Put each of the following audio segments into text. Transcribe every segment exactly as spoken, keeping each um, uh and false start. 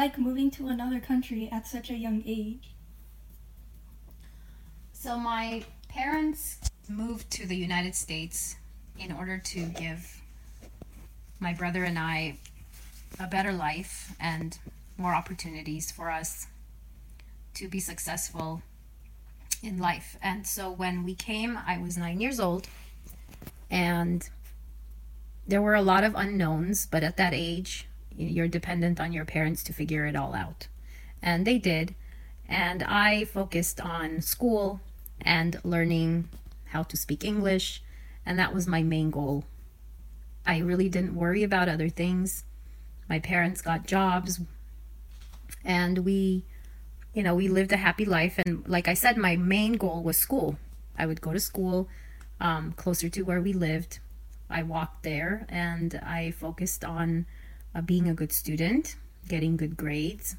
like moving to another country at such a young age? So my parents moved to the United States in order to give my brother and I a better life and more opportunities for us to be successful in life. And so when we came, I was nine years old, and there were a lot of unknowns, but at that age, you're dependent on your parents to figure it all out. And they did. And I focused on school and learning how to speak English, and that was my main goal. I really didn't worry about other things. My parents got jobs, and we, you know, we lived a happy life. And like I said, my main goal was school. I would go to school um, closer to where we lived. I walked there, and I focused on uh, being a good student, getting good grades,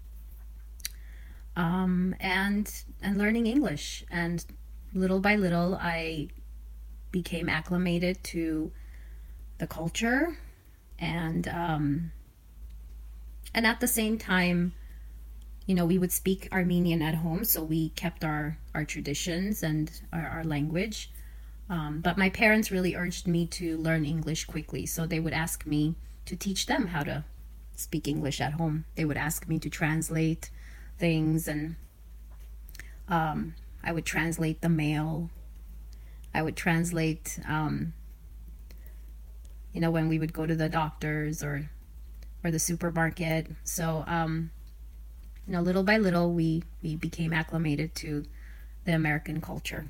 um, and and learning English. And little by little, I became acclimated to the culture, and um, and at the same time, you know, we would speak Armenian at home, so we kept our our traditions and our, our language. Um, but my parents really urged me to learn English quickly, so they would ask me to teach them how to speak English at home. They would ask me to translate things, and um, I would translate the mail. I would translate, um, you know, when we would go to the doctors or or the supermarket. So, um, you know, little by little, we, we became acclimated to the American culture.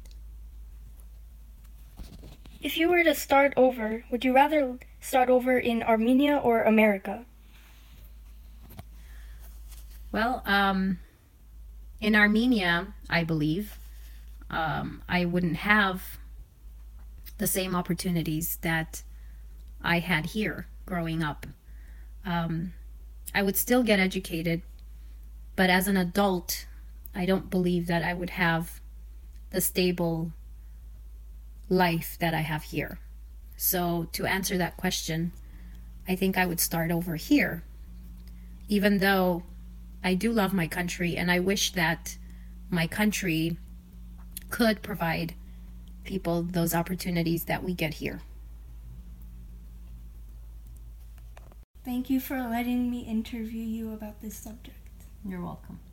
If you were to start over, would you rather start over in Armenia or America? Well, um, in Armenia, I believe, um, I wouldn't have the same opportunities that I had here growing up. Um, I would still get educated, but as an adult, I don't believe that I would have the stable life that I have here. So to answer that question, I think I would start over here, even though I do love my country, and I wish that my country could provide people those opportunities that we get here. Thank you for letting me interview you about this subject. You're welcome.